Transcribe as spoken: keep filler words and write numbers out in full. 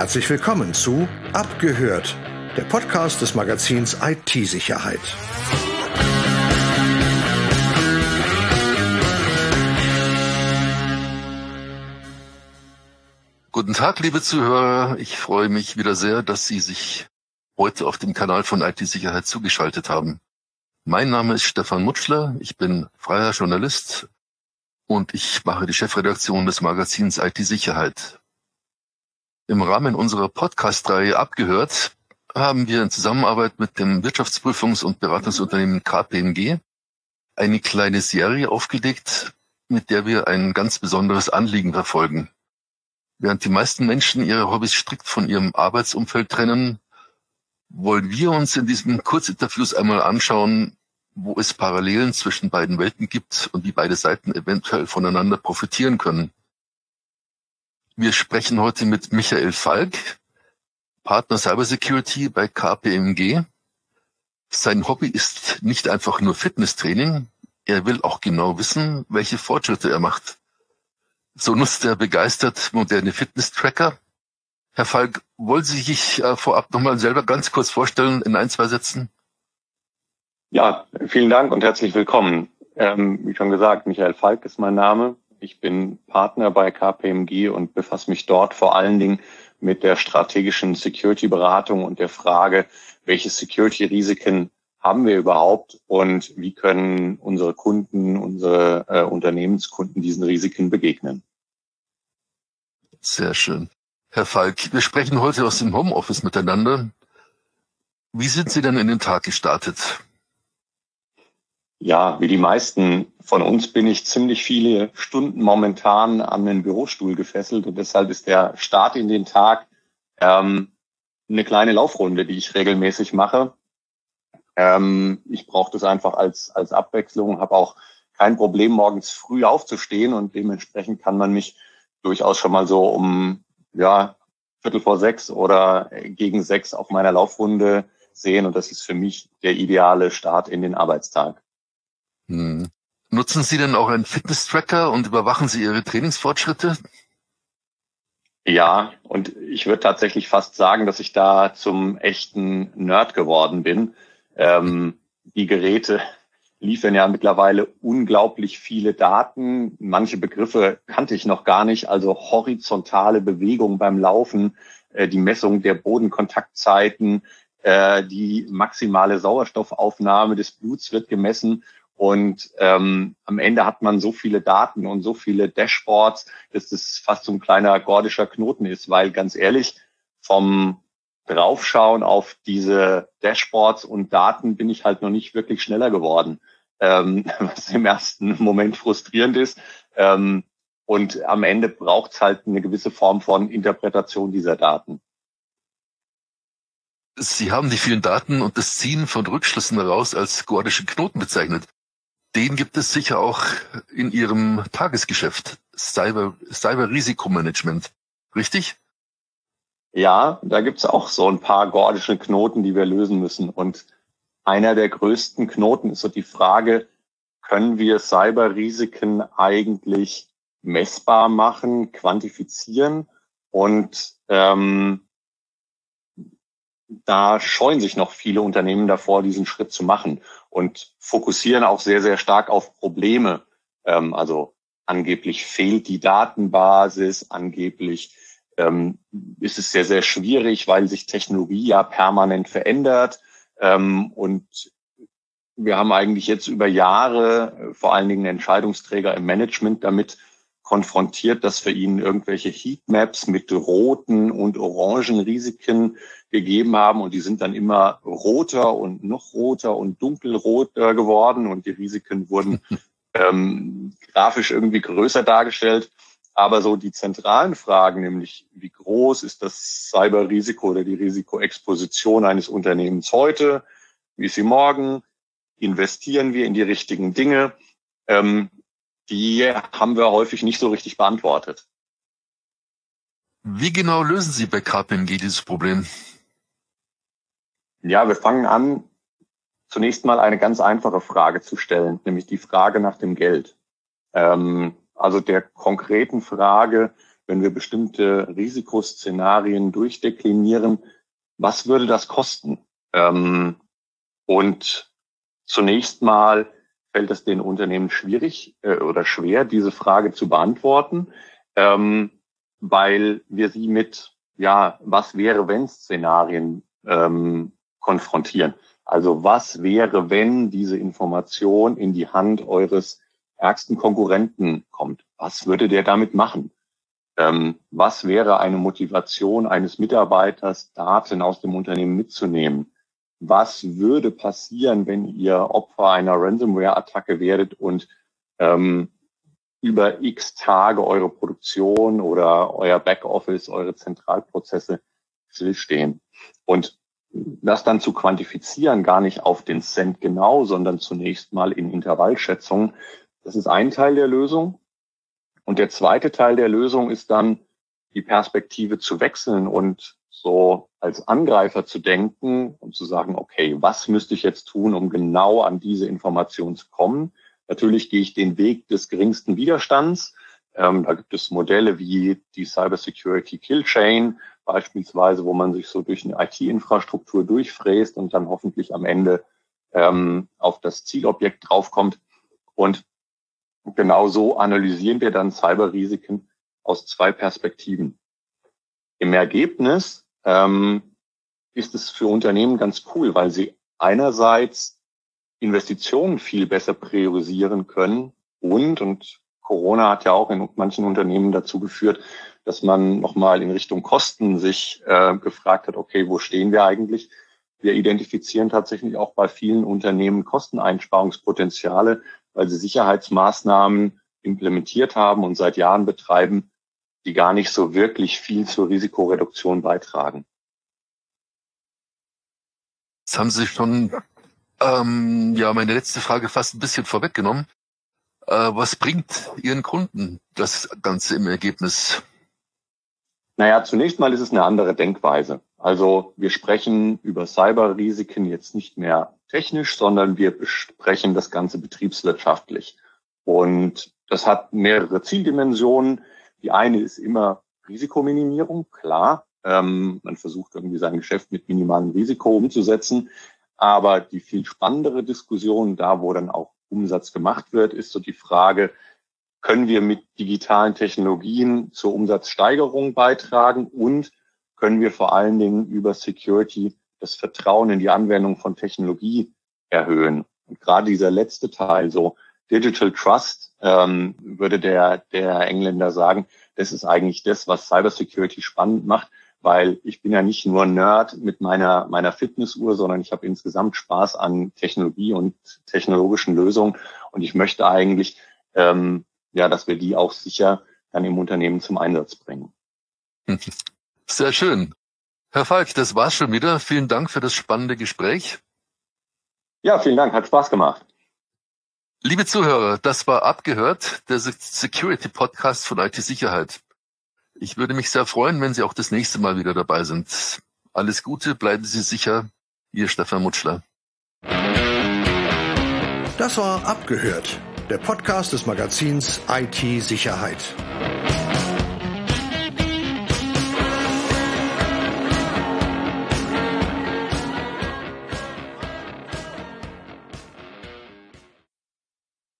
Herzlich willkommen zu Abgehört, der Podcast des Magazins I T-Sicherheit. Guten Tag, liebe Zuhörer. Ich freue mich wieder sehr, dass Sie sich heute auf dem Kanal von I T-Sicherheit zugeschaltet haben. Mein Name ist Stefan Mutschler. Ich bin freier Journalist und ich mache die Chefredaktion des Magazins I T-Sicherheit. Im Rahmen unserer Podcast-Reihe Abgehört haben wir in Zusammenarbeit mit dem Wirtschaftsprüfungs- und Beratungsunternehmen K P M G eine kleine Serie aufgelegt, mit der wir ein ganz besonderes Anliegen verfolgen. Während die meisten Menschen ihre Hobbys strikt von ihrem Arbeitsumfeld trennen, wollen wir uns in diesen Kurzinterviews einmal anschauen, wo es Parallelen zwischen beiden Welten gibt und wie beide Seiten eventuell voneinander profitieren können. Wir sprechen heute mit Michael Falk, Partner Cybersecurity bei K P M G. Sein Hobby ist nicht einfach nur Fitnesstraining, er will auch genau wissen, welche Fortschritte er macht. So nutzt er begeistert moderne Fitness-Tracker. Herr Falk, wollen Sie sich äh, vorab nochmal selber ganz kurz vorstellen in ein, zwei Sätzen? Ja, vielen Dank und herzlich willkommen. Ähm, wie schon gesagt, Michael Falk ist mein Name. Ich bin Partner bei K P M G und befasse mich dort vor allen Dingen mit der strategischen Security-Beratung und der Frage, welche Security-Risiken haben wir überhaupt und wie können unsere Kunden, unsere äh, Unternehmenskunden diesen Risiken begegnen. Sehr schön. Herr Falk, wir sprechen heute aus dem Homeoffice miteinander. Wie sind Sie denn in den Tag gestartet? Ja, wie die meisten von uns bin ich ziemlich viele Stunden momentan an den Bürostuhl gefesselt und deshalb ist der Start in den Tag ähm, eine kleine Laufrunde, die ich regelmäßig mache. Ähm, ich brauche das einfach als als Abwechslung, habe auch kein Problem, morgens früh aufzustehen und dementsprechend kann man mich durchaus schon mal so um ja Viertel vor sechs oder gegen sechs auf meiner Laufrunde sehen und das ist für mich der ideale Start in den Arbeitstag. Hm. Nutzen Sie denn auch einen Fitness-Tracker und überwachen Sie Ihre Trainingsfortschritte? Ja, und ich würde tatsächlich fast sagen, dass ich da zum echten Nerd geworden bin. Ähm, die Geräte liefern ja mittlerweile unglaublich viele Daten. Manche Begriffe kannte ich noch gar nicht, also horizontale Bewegung beim Laufen, äh, die Messung der Bodenkontaktzeiten, äh, die maximale Sauerstoffaufnahme des Bluts wird gemessen. Und ähm, am Ende hat man so viele Daten und so viele Dashboards, dass das fast so ein kleiner gordischer Knoten ist, weil ganz ehrlich, vom Draufschauen auf diese Dashboards und Daten bin ich halt noch nicht wirklich schneller geworden, ähm, was im ersten Moment frustrierend ist. Ähm, und am Ende braucht es halt eine gewisse Form von Interpretation dieser Daten. Sie haben die vielen Daten und das Ziehen von Rückschlüssen heraus als gordische Knoten bezeichnet. Den gibt es sicher auch in Ihrem Tagesgeschäft, Cyber, Cyber-Risikomanagement, richtig? Ja, da gibt's auch so ein paar gordische Knoten, die wir lösen müssen. Und einer der größten Knoten ist so die Frage, können wir Cyber-Risiken eigentlich messbar machen, quantifizieren? Und ähm, da scheuen sich noch viele Unternehmen davor, diesen Schritt zu machen und fokussieren auch sehr, sehr stark auf Probleme. Ähm, also angeblich fehlt die Datenbasis, angeblich ähm, ist es sehr, sehr schwierig, weil sich Technologie ja permanent verändert. Ähm, und wir haben eigentlich jetzt über Jahre vor allen Dingen Entscheidungsträger im Management damit konfrontiert, dass wir ihnen irgendwelche Heatmaps mit roten und orangen Risiken gegeben haben und die sind dann immer roter und noch roter und dunkelroter geworden und die Risiken wurden ähm, grafisch irgendwie größer dargestellt. Aber so die zentralen Fragen, nämlich wie groß ist das Cyberrisiko oder die Risikoexposition eines Unternehmens heute, wie ist sie morgen, investieren wir in die richtigen Dinge, ähm, die haben wir häufig nicht so richtig beantwortet. Wie genau lösen Sie bei K P M G dieses Problem? Ja, wir fangen an, zunächst mal eine ganz einfache Frage zu stellen, nämlich die Frage nach dem Geld. Ähm, also der konkreten Frage, wenn wir bestimmte Risikoszenarien durchdeklinieren, was würde das kosten? Ähm, und zunächst mal fällt es den Unternehmen schwierig äh, oder schwer, diese Frage zu beantworten, ähm, weil wir sie mit, ja, was wäre, wenn Szenarien ähm, konfrontieren. Also was wäre, wenn diese Information in die Hand eures ärgsten Konkurrenten kommt? Was würde der damit machen? Ähm, was wäre eine Motivation eines Mitarbeiters, Daten aus dem Unternehmen mitzunehmen? Was würde passieren, wenn ihr Opfer einer Ransomware-Attacke werdet und ähm, über x Tage eure Produktion oder euer Backoffice, eure Zentralprozesse stillstehen? Und das dann zu quantifizieren, gar nicht auf den Cent genau, sondern zunächst mal in Intervallschätzungen, das ist ein Teil der Lösung. Und der zweite Teil der Lösung ist dann, die Perspektive zu wechseln und so als Angreifer zu denken und zu sagen, okay, was müsste ich jetzt tun, um genau an diese Information zu kommen? Natürlich gehe ich den Weg des geringsten Widerstands. Ähm, da gibt es Modelle wie die Cybersecurity Kill Chain beispielsweise, wo man sich so durch eine I T-Infrastruktur durchfräst und dann hoffentlich am Ende ähm, auf das Zielobjekt draufkommt. Und genau so analysieren wir dann Cyberrisiken aus zwei Perspektiven. Im Ergebnis ähm, ist es für Unternehmen ganz cool, weil sie einerseits Investitionen viel besser priorisieren können und, und Corona hat ja auch in manchen Unternehmen dazu geführt, dass man nochmal in Richtung Kosten sich äh, gefragt hat, okay, wo stehen wir eigentlich? Wir identifizieren tatsächlich auch bei vielen Unternehmen Kosteneinsparungspotenziale, weil sie Sicherheitsmaßnahmen implementiert haben und seit Jahren betreiben, die gar nicht so wirklich viel zur Risikoreduktion beitragen. Jetzt haben Sie schon ähm, ja meine letzte Frage fast ein bisschen vorweggenommen. Äh, was bringt Ihren Kunden das Ganze im Ergebnis? Naja, zunächst mal ist es eine andere Denkweise. Also wir sprechen über Cyberrisiken jetzt nicht mehr technisch, sondern wir besprechen das Ganze betriebswirtschaftlich. Und das hat mehrere Zieldimensionen. Die eine ist immer Risikominimierung, klar. Ähm, man versucht irgendwie sein Geschäft mit minimalem Risiko umzusetzen. Aber die viel spannendere Diskussion, da wo dann auch Umsatz gemacht wird, ist so die Frage, können wir mit digitalen Technologien zur Umsatzsteigerung beitragen und können wir vor allen Dingen über Security das Vertrauen in die Anwendung von Technologie erhöhen? Und gerade dieser letzte Teil, so Digital Trust, ähm, würde der, der Engländer sagen, das ist eigentlich das, was Cybersecurity spannend macht, weil ich bin ja nicht nur Nerd mit meiner, meiner Fitnessuhr, sondern ich habe insgesamt Spaß an Technologie und technologischen Lösungen und ich möchte eigentlich, ähm, ja, dass wir die auch sicher dann im Unternehmen zum Einsatz bringen. Sehr schön. Herr Falk, das war's schon wieder. Vielen Dank für das spannende Gespräch. Ja, vielen Dank. Hat Spaß gemacht. Liebe Zuhörer, das war Abgehört, der Security-Podcast von I T-Sicherheit. Ich würde mich sehr freuen, wenn Sie auch das nächste Mal wieder dabei sind. Alles Gute, bleiben Sie sicher. Ihr Stefan Mutschler. Das war Abgehört, der Podcast des Magazins I T-Sicherheit.